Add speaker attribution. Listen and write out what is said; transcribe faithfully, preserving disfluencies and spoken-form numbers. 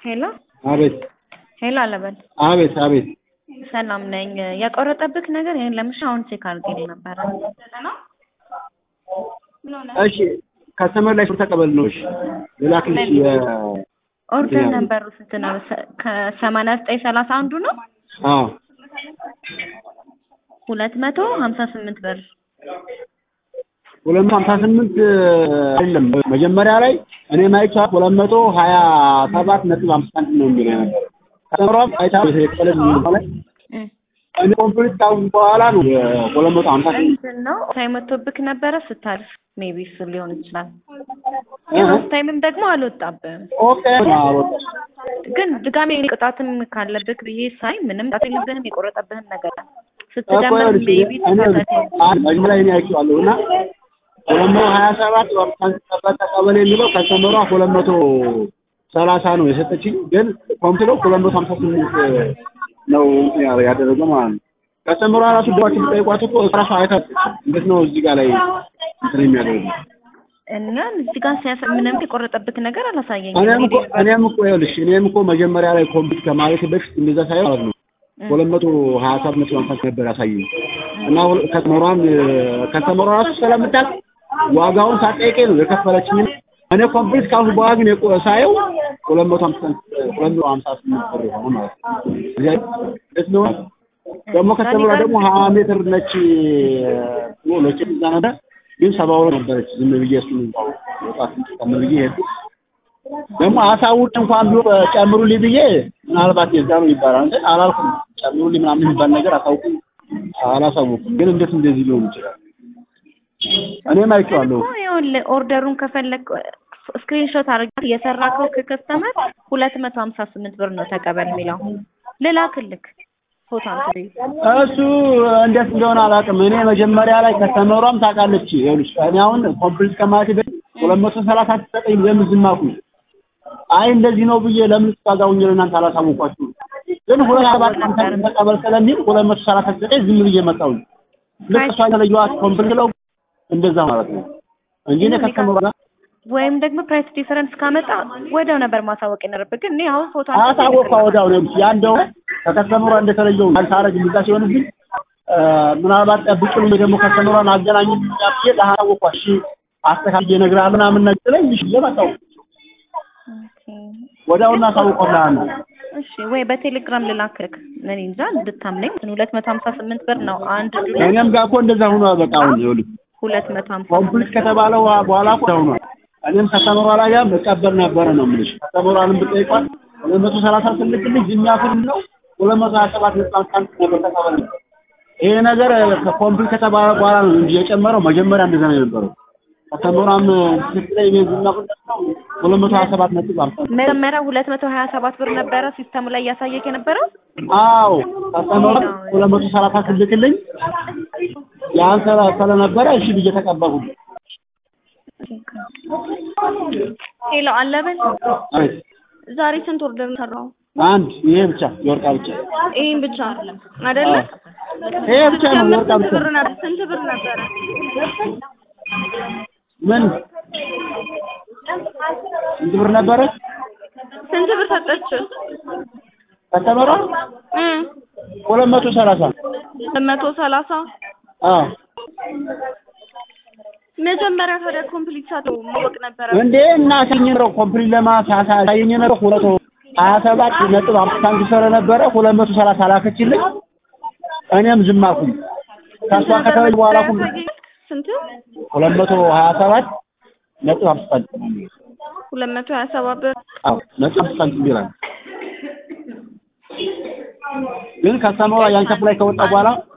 Speaker 1: ሄሎ
Speaker 2: አቤት
Speaker 1: ሄሎ አለበል
Speaker 2: አቤት አቤት
Speaker 1: ሰላም ነኝ። ያቆረጠብክ ነገር ይሄን ለምሽ አሁን ቼክ አድርጌ ነበር።
Speaker 2: እሺ ከስተመር ላይ ተቀበል ነው። እሺ ለላክልሽ የ
Speaker 1: ኦርደር ነበር ስንት ነው? ከሰማንያ ዘጠኝ ሰላሳ አንዱ ነው።
Speaker 2: አዎ
Speaker 1: ሁለት መቶ ሀምሳ ስምንት ብር
Speaker 2: ሁለት መቶ ሀምሳ ስምንት አይደለም። መጀመሪያ ላይ እኔ ማይቻ ሁለት መቶ ሀያ ሰባት ነጥብ አምስት አንድ ነው የሚለው ነበር። ከተመረው አይታ የተቀበለ ማለት እኔ ኮምፕሊት ካውን በኋላ ነው ሁለት መቶ ሀምሳ ስምንት
Speaker 1: ነው ሳይመቶብክ ነበር ስታልፍ ሜቢ እሱ ሊሆን ይችላል። ያው ታይምም ደግሞ አልወጣብም።
Speaker 2: ኦኬ
Speaker 1: ግን ድጋሜ ቅጣትም ካለብክ ብዬ ሳይ ምንም አትልብህም የቆረጠብህን ነገር ስትደምር ሜቢ
Speaker 2: መጀመሪያ እኔ አይቼዋለሁና ሁለት መቶ ሀያ ሰባት ተቀበለ የሚለው ከተመራ ሁለት መቶ ሰላሳ ነው የሰጠችኝ። ግን ኮምፕሊት ሁለት መቶ ሀምሳ ስምንት ነው ያደረገው ማለት ነው። ከተመራ ራሱ ደዋችን ጠይቋት እኮ ራሱ አይታት እንዴት ነው እዚህ ጋር ላይ እንትን የሚያደርገው
Speaker 1: እና እዚህ ጋር ሲያሰ ምንም የቆረጠብክ ነገር አላሳየኝም።
Speaker 2: እኔም እኮ እኔም እኮ ይኸውልሽ እኔም እኮ መጀመሪያ ላይ ኮምፕሊት ከማለት በፊት እንደዛ ሳይሆን ማለት ነው ሁለት መቶ ሀያ ሰባት ነጥብ አምስት ነበር ያሳየኝ። እና ከተመራን ከተመራ ራሱ ስለምታውቅ ዋጋውን ሳጠይቀኝ ነው የከፈለችኝ። እኔ ኮምፕሊት ካሁን በኋላ ግን ሳየው ሁለት መቶ ሀምሳ ስምንት ብር ሆኖ ማለት ነው። እዚህ ነው ደግሞ ከተመራ ደግሞ ሀያ ሜትር ነች ነው ለጭ ዛናዳ ግን ሰባው ነበረች። ዝም ብዬ እሱን ወጣት ተመር ብዬ ሄድኩ። ደግሞ አሳውቅ እንኳን ቢሆን ጨምሩልኝ ብዬ ምናልባት የዛው ይባላል እንዴ አላልኩም። ጨምሩልኝ ምናምን የሚባል ነገር አሳውቁ አላሳውኩም። ግን እንዴት እንደዚህ ሊሆን ይችላል? እኔ ማይቻለሁ።
Speaker 1: ይኸውልህ ኦርደሩን ከፈለክ ስክሪንሾት አድርገህ የሰራከው ከከስተመር ሁለት መቶ ሀምሳ ስምንት ብር ነው ተቀበል የሚለው ልላክልክ ፎቶ አንተ
Speaker 2: እሱ እንዴት እንደሆነ አላውቅም። እኔ መጀመሪያ ላይ ከስተመሯም ታውቃለች። ይኸውልሽ እኔ አሁን ኮምፕሊት ከማለት በፊት ሁለት መቶ ሰላሳ ተጠቅኝ ለምን ዝም አልኩ? አይ እንደዚህ ነው ብዬ ለምን ታጋውኝ ለእናንተ አላሳውቋችሁ? ግን ሁለት ሰባት ቀን ተቀበል ስለሚል ሁለት መቶ ሰላሳ ተጠቅኝ ዝም ብዬ መጣሁ። ለእሷ ተለየዋት ኮምፕሊት ነው እንደዛ ማለት ነው እንጂ እኔ ከስተመሯ
Speaker 1: ወይም ደግሞ ፕራይስ ዲፈረንስ ካመጣ ወዲያው ነበር ማሳወቅ የነበረብህ። ግን እኔ አሁን ፎቶ
Speaker 2: አሳወቀ ወዲያው ነው ያንደው ከከስተመሯ እንደተለየው አልታረጅ ምዛ ሲሆንብኝ ምናልባት ጠብቁኝ ደግሞ ከስተመሯን አገናኝ ያብዬ ታሳወቀ እሺ አስተካክዬ እነግርሃለሁ ምናምን ነገር ላይ እሺ ለማታው ወዲያውና አሳውቀውላና
Speaker 1: እሺ ወይ በቴሌግራም ልላክልክ እኔ እንጃ እንድታምነኝ ሁለት መቶ ሀምሳ ስምንት ብር ነው አንድ ዱላ
Speaker 2: እኔም ጋር እኮ እንደዛ ሆኖ በቃ አሁን ይኸውልህ
Speaker 1: ሁለት መቶ ሀምሳ
Speaker 2: ኮምፕሊት ከተባለው በኋላ እኮ ሆኖ እኔም ከተመራ ላይ ያ መቀበል ነበር ነው የምልሽ። ከተመራንም ብጠይቋት ሁለት መቶ ሰላሳ ስልክልኝ ዝኛፉን ነው ሁለት መቶ ሀያ ሰባት ነጥብ ነበር ተቀበል። ይሄ ነገር ከኮምፕሊት ከተባለ በኋላ ነው እንጂ የጨመረው መጀመሪያ እንደዛ ነው የነበረው። ከተመራም ትክክለኛ ዝኛፉን ነው ሁለት መቶ ሀያ ሰባት ነጥብ አምስት
Speaker 1: መጀመሪያ ሁለት መቶ ሀያ ሰባት ብር ነበረ ሲስተሙ ላይ ያሳየክ የነበረው።
Speaker 2: አዎ ከተመራ ሁለት መቶ ሰላሳ ስልክልኝ ያን ሰራ ስለነበረ እሺ ብዬ ተቀበልኩ።
Speaker 1: ሄሎ አለበል
Speaker 2: አይ
Speaker 1: ዛሬ ስንት ኦርደር ሰራው?
Speaker 2: አንድ ይሄ ብቻ የወርቃ ብቻ
Speaker 1: ይሄን ብቻ አይደለም አይደለ?
Speaker 2: ይሄ ብቻ ነው የወርቃ ብቻ።
Speaker 1: ብር ነበር ስንት ብር ነበረ?
Speaker 2: ምን ስንት ብር ነበረ?
Speaker 1: ስንት ብር ሰጠች?
Speaker 2: ከተመራ
Speaker 1: እ
Speaker 2: ሁለት መቶ ሰላሳ
Speaker 1: ሁለት መቶ ሰላሳ
Speaker 2: አዎ
Speaker 1: መጀመሪያ ታዲያ ኮምፕሊት ሳተው ማወቅ ነበር
Speaker 2: እንዴ እና ሲኝሮ ኮምፕሊት ለማሳሳ ሳይኝ ነው ሁለት መቶ ሀያ ሰባት ነጥብ አምስት አንድ ሰረ ነበረ ሁለት መቶ ሰላሳ ላከችልኝ። እኔም ዝም አልኩኝ። ታሷ ከተበል በኋላ ኩ
Speaker 1: ስንት
Speaker 2: ሁለት መቶ ሀያ ሰባት ነጥብ አምስት አንድ
Speaker 1: ሁለት መቶ ሀያ ሰባት ብር
Speaker 2: አዎ ነጥብ አምስት አንድ ይላል። ግን ከስተመሯ ያን ከፍ ላይ ከወጣ በኋላ